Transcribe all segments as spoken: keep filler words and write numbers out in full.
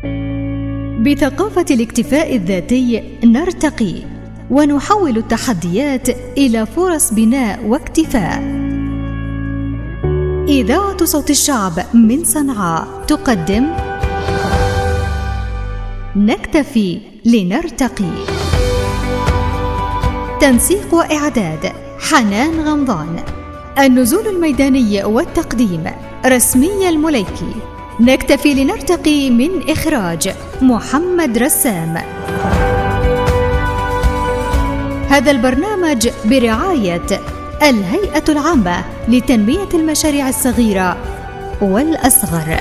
بثقافة الاكتفاء الذاتي نرتقي ونحول التحديات إلى فرص بناء واكتفاء. إذاعة صوت الشعب من صنعاء تقدم نكتفي لنرتقي. تنسيق وإعداد حنان غمضان. النزول الميداني والتقديم رسمي المليكي. نكتفي لنرتقي من إخراج محمد رسام. هذا البرنامج برعاية الهيئة العامة لتنمية المشاريع الصغيرة والأصغر.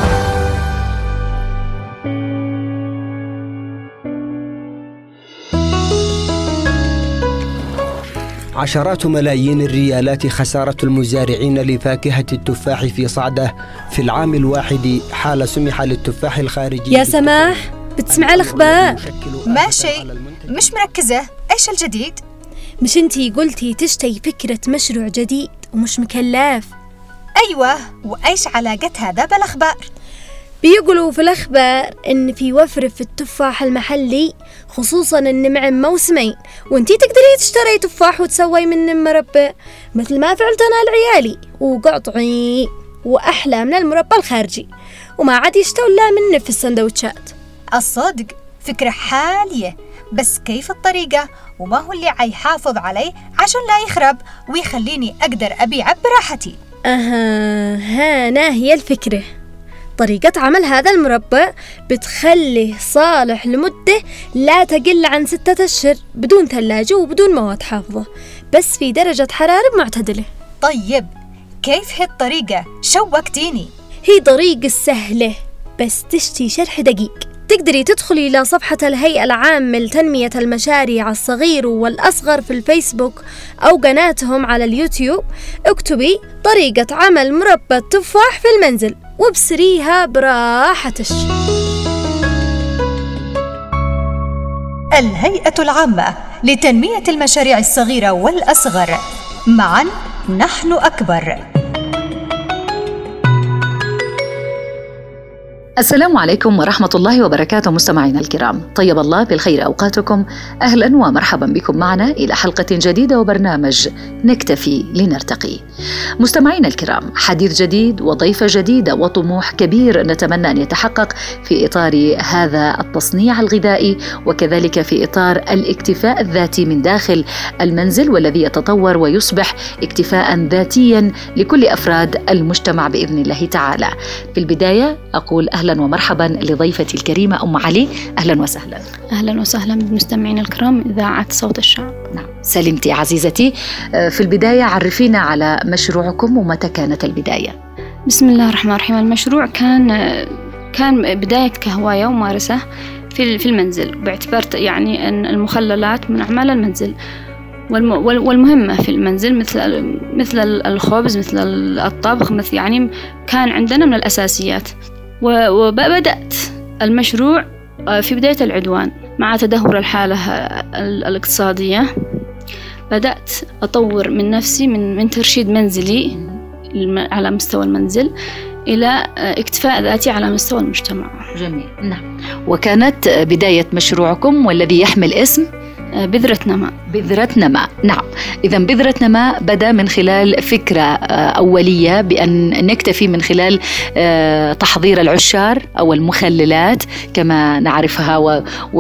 عشرات ملايين الريالات خسارة المزارعين لفاكهة التفاح في صعدة في العام الواحد حال سمح للتفاح الخارجي. يا سماح، بتسمع الأخبار؟ ماشي، مش مركزة. إيش الجديد؟ مش انتي قلتي تشتي فكرة مشروع جديد ومش مكلف؟ أيوة، وإيش علاقة هذا بالأخبار؟ بيقولوا في الأخبار إن في وفر في التفاح المحلي، خصوصاً إن مع موسمين، وانتي تقدري تشتري تفاح وتسوي منه مربى مثل ما فعلت أنا لعيالي، وقطعي وأحلى من المربى الخارجي، وما عاد يشتوا إلا منه في السندوتشات. الصدق فكرة حالية، بس كيف الطريقة؟ وما هو اللي عيحافظ عليه عشان لا يخرب ويخليني أقدر أبيعه براحتي؟ أها، هانا هي الفكرة. طريقة عمل هذا المربى بتخليه صالح لمدة لا تقل عن ستة أشهر بدون ثلاجة وبدون مواد حافظة، بس في درجة حرارة معتدلة. طيب كيف هالطريقة؟ شوقتيني. هي طريقة سهلة بس تشتي شرح دقيق. تقدري تدخلي إلى صفحة الهيئة العامة لتنمية المشاريع الصغير والأصغر في الفيسبوك أو قناتهم على اليوتيوب، اكتبي طريقة عمل مربى التفاح في المنزل وابسريها براحتش. الهيئة العامة لتنمية المشاريع الصغيرة والأصغر، معا نحن أكبر. السلام عليكم ورحمة الله وبركاته مستمعينا الكرام، طيب الله بالخير أوقاتكم. أهلا ومرحبا بكم معنا إلى حلقة جديدة وبرنامج نكتفي لنرتقي. مستمعينا الكرام، حديث جديد وضيفة جديدة وطموح كبير نتمنى أن يتحقق في إطار هذا التصنيع الغذائي، وكذلك في إطار الاكتفاء الذاتي من داخل المنزل، والذي يتطور ويصبح اكتفاء ذاتيا لكل أفراد المجتمع بإذن الله تعالى. في البداية أقول أهلا أهلا ومرحبا لضيفتي الكريمة أم علي. أهلا وسهلا. أهلا وسهلا بالمستمعين الكرام إذاعة صوت الشعب. نعم، سلمتي عزيزتي. في البداية عرفينا على مشروعكم ومتى كانت البداية؟ بسم الله الرحمن الرحيم. المشروع كان كان بداية كهواية وممارسة في في المنزل، باعتبار يعني أن المخللات من أعمال المنزل والمهمة في المنزل، مثل مثل الخبز، مثل الطبخ، مثل يعني كان عندنا من الأساسيات. وبدأت المشروع في بداية العدوان مع تدهور الحالة الاقتصادية. بدأت أطور من نفسي من من ترشيد منزلي على مستوى المنزل إلى اكتفاء ذاتي على مستوى المجتمع. جميل. نعم. وكانت بداية مشروعكم والذي يحمل اسم بذرة نماء. بذرة نماء. نعم، إذا بذرة نماء بدأ من خلال فكرة أولية بأن نكتفي من خلال تحضير العشار أو المخللات كما نعرفها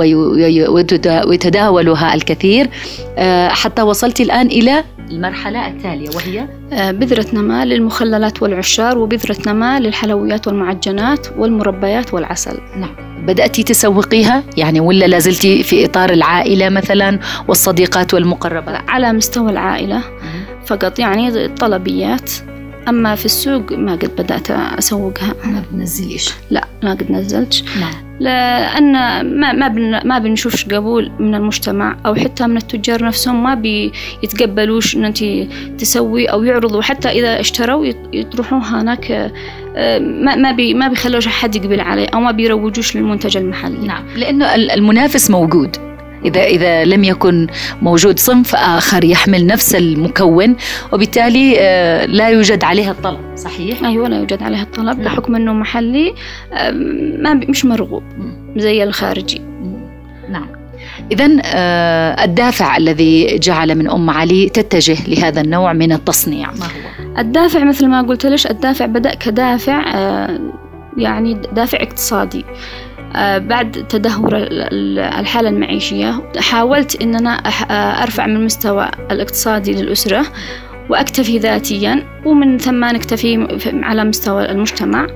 ويتداولها الكثير، حتى وصلت الآن إلى المرحلة التالية وهي بذرة نماء للمخللات والعشار، وبذرة نماء للحلويات والمعجنات والمربيات والعسل. نعم. بدأتي تسوقيها يعني ولا لازلتي في إطار العائلة مثلا والصديقات والمقربات؟ على مستوى العائلة فقط، يعني طلبيات. أما في السوق ما قد بدأت أسوقها. ما بنزليش؟ لا، ما قد نزلتش. نعم. لأن ما ما بن ما بنشوفش قبول من المجتمع أو حتى من التجار نفسهم، ما بيتقبلوش إن أنت تسوي أو يعرضوا، حتى إذا اشتروا يروحوا هناك ما ما بي ما بيخلوش حد يقبل عليه أو ما بيروجوش للمنتج المحلي. نعم، لأنه المنافس موجود، إذا إذا لم يكن موجود صنف آخر يحمل نفس المكون، وبالتالي لا يوجد عليها الطلب. صحيح؟ أيوة، لا يوجد عليها الطلب بحكم أنه محلي ما مش مرغوب زي الخارجي. نعم. إذن الدافع الذي جعل من أم علي تتجه لهذا النوع من التصنيع ما هو؟ الدافع مثل ما قلت لك، الدافع بدأ كدافع يعني دافع اقتصادي. بعد تدهور الحالة المعيشية حاولت أن أنا أرفع من المستوى الاقتصادي للأسرة وأكتفي ذاتيا، ومن ثم نكتفي على مستوى المجتمع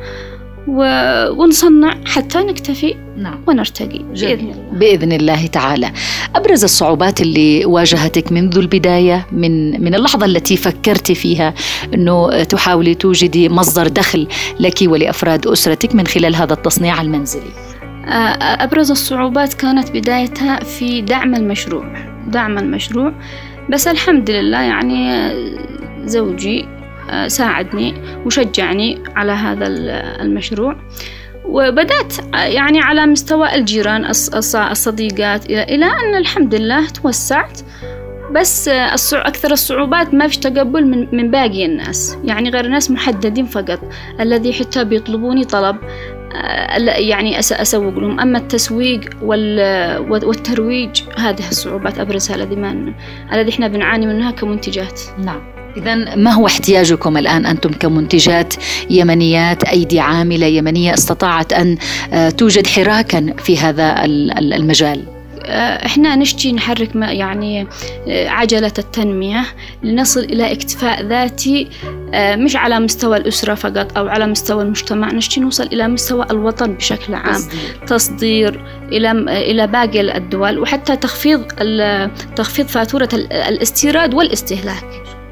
ونصنع حتى نكتفي. نعم. ونرتقي بإذن الله. بإذن الله تعالى. أبرز الصعوبات اللي واجهتك منذ البداية، من من اللحظة التي فكرت فيها أنه تحاولي توجدي مصدر دخل لك ولأفراد أسرتك من خلال هذا التصنيع المنزلي؟ أبرز الصعوبات كانت بدايتها في دعم المشروع دعم المشروع بس الحمد لله يعني زوجي ساعدني وشجعني على هذا المشروع، وبدأت يعني على مستوى الجيران الصديقات إلى أن الحمد لله توسعت. بس أكثر الصعوبات ما فيش تقبل من من باقي الناس، يعني غير ناس محددين فقط الذي حتى بيطلبوني طلب يعني أسوق لهم. أما التسويق والترويج هذه الصعوبات أبرزها الذي ما الذي إحنا بنعاني منها كمنتجات. نعم. إذن ما هو احتياجكم الآن أنتم كمنتجات يمنيات، أيدي عاملة يمنية استطاعت أن توجد حراكا في هذا المجال؟ إحنا نشتي نحرك يعني عجلة التنمية لنصل إلى اكتفاء ذاتي، مش على مستوى الأسرة فقط أو على مستوى المجتمع، نشتي نوصل إلى مستوى الوطن بشكل عام، تصدير, تصدير إلى إلى باقي الدول، وحتى تخفيض تخفيض فاتورة الاستيراد والاستهلاك.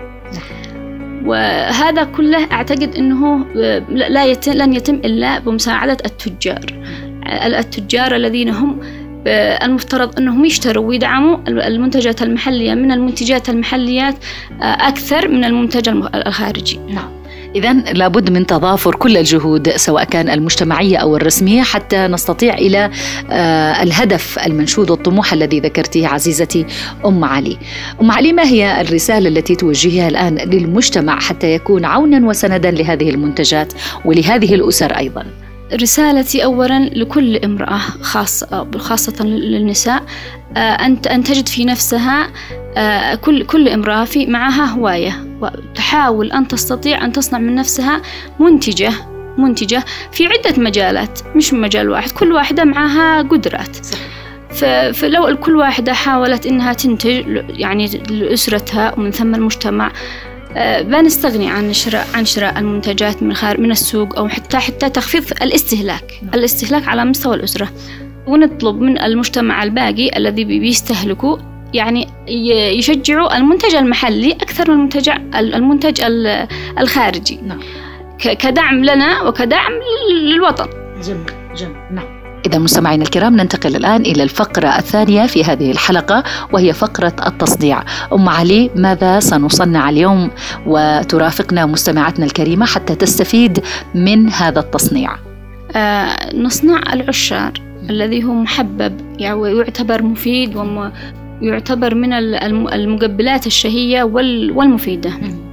وهذا كله أعتقد أنه لا يتم لن يتم إلا بمساعدة التجار التجار الذين هم المفترض أنهم يشتروا ويدعموا المنتجات المحلية من المنتجات المحليات أكثر من المنتج الخارجي. نعم. إذن لابد من تضافر كل الجهود سواء كان المجتمعية أو الرسمية حتى نستطيع إلى الهدف المنشود والطموح الذي ذكرته عزيزتي أم علي. أم علي، ما هي الرسالة التي توجهها الآن للمجتمع حتى يكون عونا وسندا لهذه المنتجات ولهذه الأسر أيضا؟ رسالتي أولا لكل امرأة، خاصة خاصة للنساء، أن أن تجد في نفسها كل كل امرأة في معها هواية، وتحاول أن تستطيع أن تصنع من نفسها منتجة منتجة في عدة مجالات، مش مجال واحد، كل واحدة معها قدرات. فلو كل واحدة حاولت إنها تنتج يعني لأسرتها ومن ثم المجتمع، بنستغني عن شراء عن شراء المنتجات من خارج من السوق، أو حتى حتى تخفيض الاستهلاك الاستهلاك على مستوى الأسرة. ونطلب من المجتمع الباقي الذي بيستهلكوا يعني يشجعوا المنتج المحلي أكثر من المنتج المنتج الخارجي. نعم. كدعم لنا وكدعم للوطن. جميل جميل. نعم. إذا مستمعينا الكرام، ننتقل الآن إلى الفقرة الثانية في هذه الحلقة، وهي فقرة التصديع. أم علي، ماذا سنصنع اليوم وترافقنا مستمعتنا الكريمة حتى تستفيد من هذا التصنيع؟ آه نصنع العشار الذي هو محبب يعني ويعتبر مفيد ويعتبر من المقبلات الشهية والمفيدة.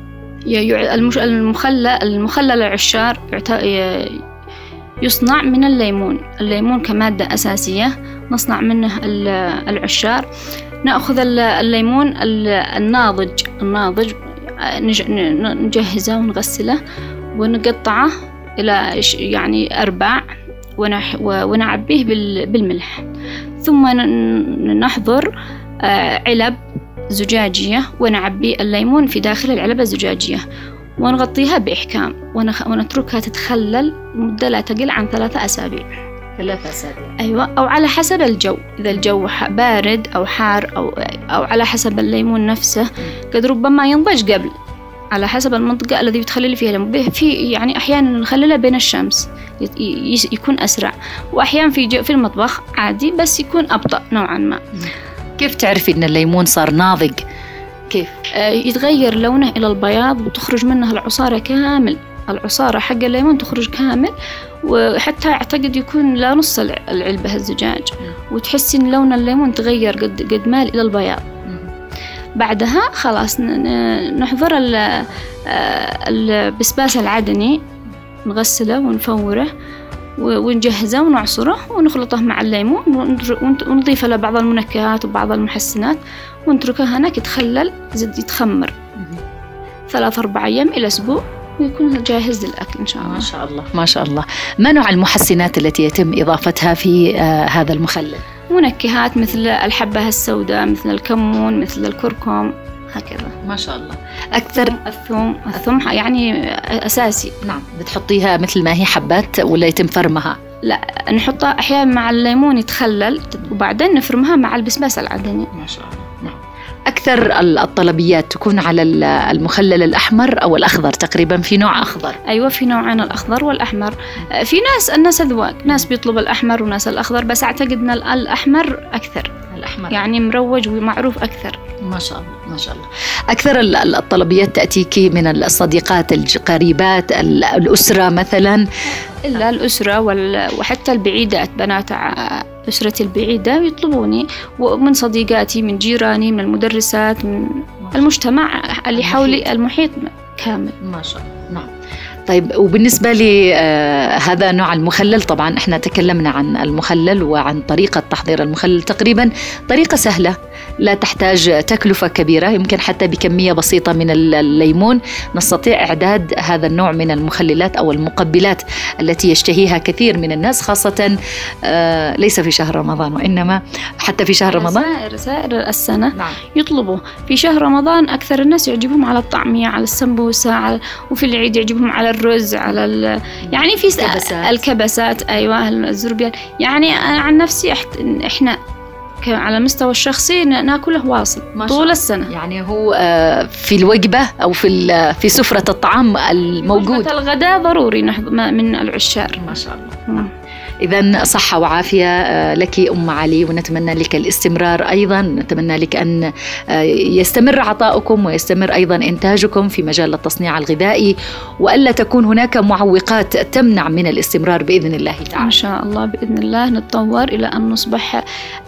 المخلل المخلل العشار يصنع من الليمون الليمون كمادة أساسية، نصنع منه العشار. نأخذ الليمون الناضج الناضج نجهزه ونغسله ونقطعه إلى يعني أرباع ونعبيه بالملح، ثم نحضر علب زجاجية ونعبي الليمون في داخل العلبة الزجاجية ونغطيها بإحكام ونتركها تتخلل مدة لا تقل عن ثلاثة أسابيع. ثلاثة أسابيع. أيوة، أو على حسب الجو، إذا الجو بارد أو حار أو أو على حسب الليمون نفسه، قد ربما ينضج قبل، على حسب المنطقة الذي بتخلل فيها الليمون. في يعني أحيانا نخللها بين الشمس يكون أسرع، وأحيانا في في المطبخ عادي بس يكون أبطأ نوعا ما. كيف تعرفي إن الليمون صار ناضج؟ كيف؟ آه يتغير لونه إلى البياض وتخرج منها العصارة كامل، العصارة حق الليمون تخرج كامل، وحتى أعتقد يكون لا نص العلبة الزجاج، وتحسي إن لون الليمون تغير قد قد مال إلى البياض. بعدها خلاص نحضر البسباس العدني، نغسله ونفوره ونجهزه ونعصره ونخلطه مع الليمون ونضيف له بعض المنكهات وبعض المحسنات ونتركه هناك يتخلل يتخمر ثلاث أربع أيام إلى أسبوع ويكون جاهز للأكل إن شاء الله. ما شاء الله ما شاء الله. ما نوع المحسنات التي يتم إضافتها في آه هذا المخلل؟ منكهات مثل الحبة السوداء، مثل الكمون، مثل الكركم، هكذا. ما شاء الله. أكثر الثوم الثوم يعني أساسي. نعم. بتحطيها مثل ما هي حبات ولا يتم فرمها؟ لا، نحطها أحيانا مع الليمون يتخلل وبعدين نفرمها مع البسباس العدني. ما شاء الله. نعم. أكثر الطلبيات تكون على المخلل الأحمر أو الأخضر تقريبا؟ في نوع أخضر؟ أيوة في نوعين، الأخضر والأحمر. في ناس الناس أذواق، ناس بيطلب الأحمر وناس الأخضر، بس أعتقد أن الأحمر أكثر، الأحمر يعني مروج ومعروف أكثر. ما شاء الله ما شاء الله. أكثر الطلبيات تأتيك من الصديقات القريبات الأسرة مثلا؟ إلا الأسرة وحتى البعيدات، بنات أسرتي البعيدة يطلبوني، ومن صديقاتي، من جيراني، من المدرسات، من المجتمع اللي حولي، المحيط كامل. ما شاء الله. نعم. طيب، وبالنسبة لهذا نوع المخلل، طبعا احنا تكلمنا عن المخلل وعن طريقة تحضير المخلل، تقريبا طريقة سهلة لا تحتاج تكلفة كبيرة، يمكن حتى بكمية بسيطة من الليمون نستطيع إعداد هذا النوع من المخللات أو المقبلات التي يشتهيها كثير من الناس، خاصة آه ليس في شهر رمضان وإنما حتى في شهر رمضان، سائر سائر السنة. نعم. يطلبوا في شهر رمضان أكثر الناس يعجبهم على الطعمية، على السمبوسة، على وفي العيد يعجبهم على الرز، على ال... يعني في الكبسات. الكبسات أيوة الزربيان. يعني أنا عن نفسي إحنا على المستوى الشخصي ناكله واصل طول السنة. يعني هو في الوجبة أو في في سفرة الطعام الموجود، وجبة الغداء ضروري من العشار. ما شاء الله. م. إذن صحة وعافية لك أم علي، ونتمنى لك الاستمرار أيضا، نتمنى لك أن يستمر عطاؤكم ويستمر أيضا إنتاجكم في مجال التصنيع الغذائي، وألا تكون هناك معوقات تمنع من الاستمرار بإذن الله تعالى. إن شاء الله بإذن الله نتطور إلى أن نصبح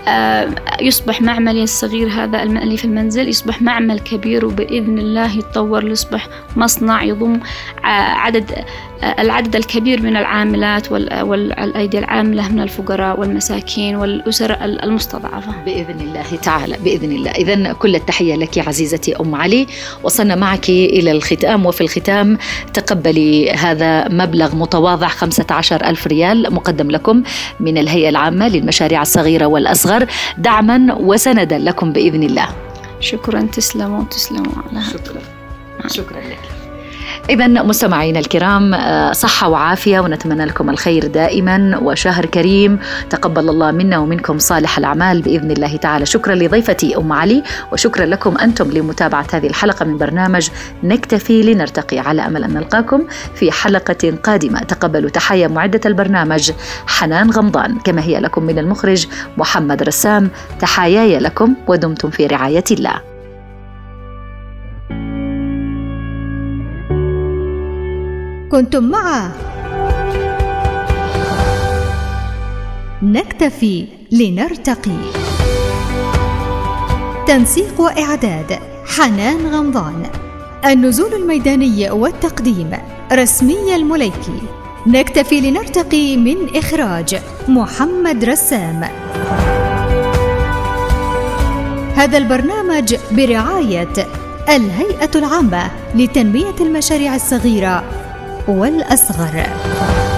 يصبح معملي الصغير هذا اللي في المنزل يصبح معمل كبير، وبإذن الله يتطور ليصبح مصنع يضم عدد العدد الكبير من العاملات والأيدي العاملة من الفقراء والمساكين والأسر المستضعفة بإذن الله تعالى بإذن الله. إذن كل التحية لك عزيزتي أم علي. وصلنا معك إلى الختام، وفي الختام تقبلي هذا مبلغ متواضع خمسة عشر ألف ريال مقدم لكم من الهيئة العامة للمشاريع الصغيرة والأصغر دعما وسندا لكم بإذن الله. شكرا. تسلموا تسلموا على هذا. شكرا شكرا لك. إذن مستمعينا الكرام، صحة وعافية، ونتمنى لكم الخير دائما، وشهر كريم تقبل الله منا ومنكم صالح الأعمال بإذن الله تعالى. شكرا لضيفتي أم علي، وشكرا لكم أنتم لمتابعة هذه الحلقة من برنامج نكتفي لنرتقي، على أمل أن نلقاكم في حلقة قادمة. تقبلوا تحية معدة البرنامج حنان غمضان، كما هي لكم من المخرج محمد رسام. تحاياي لكم ودمتم في رعاية الله. كنتم مع نكتفي لنرتقي، تنسيق وإعداد حنان غمضان، النزول الميداني والتقديم رسمي المليكي. نكتفي لنرتقي من إخراج محمد رسام. هذا البرنامج برعاية الهيئة العامة لتنمية المشاريع الصغيرة والأصغر.